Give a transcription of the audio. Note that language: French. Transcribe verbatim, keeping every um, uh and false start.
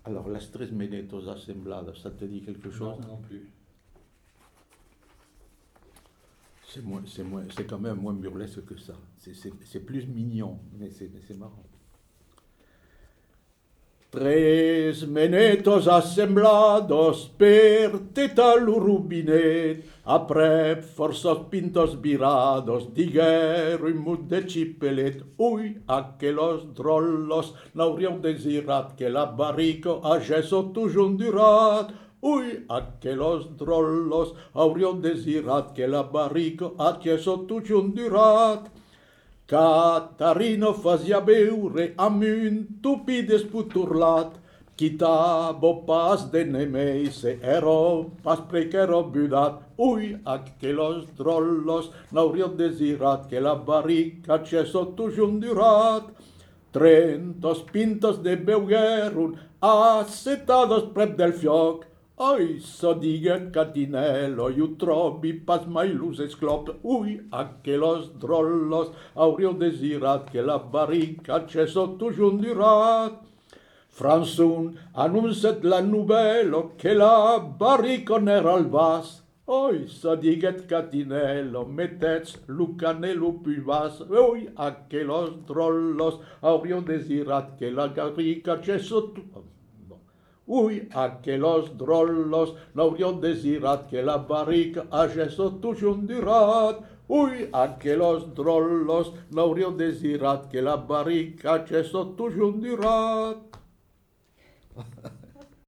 Alors, las tres menetos assemblados, ça te dit quelque chose? Non, non plus. C'est, moins, c'est, moins, c'est quand même moins burlesque que ça. C'est, c'est, c'est plus mignon, mais c'est, mais c'est marrant. Tres menetos assemblados per teta l'urubinet, après forços pintos virados, diguero in mut de chipelet, ui, aquelos drollos n'aurion desirat que la barrico hagesso toujours durat, ui, aquelos drollos aurion desirat que la barrico hagesso toujours durat. Catarino fazia beure am un tupi desputurlat, chitabo pas de nemeise ero pas precero budat, ui, aquelos drollos n'aurion desirat que la barrica cesso toujours durat. Trentos pintos de beugerun assetados prep del fioc, oi, so diguet Catinello, iu trobi pas mai lus esclop, ui, aquelos drollos aurion desirat que la barrica cesso toujours durat. Fransun annuncet la nubelo que la barrico n'era al vas, oi, so diguet Catinello, mettez lucanello più vas, ui, aquelos drollos aurion desirat que la barrica cesso toujours. Ui, aquelos drollos n'aurion desirat que la barrica hagesso toujours durat. Ui, aquelos drollos n'aurion desirat que la barrica hagesso toujours durat.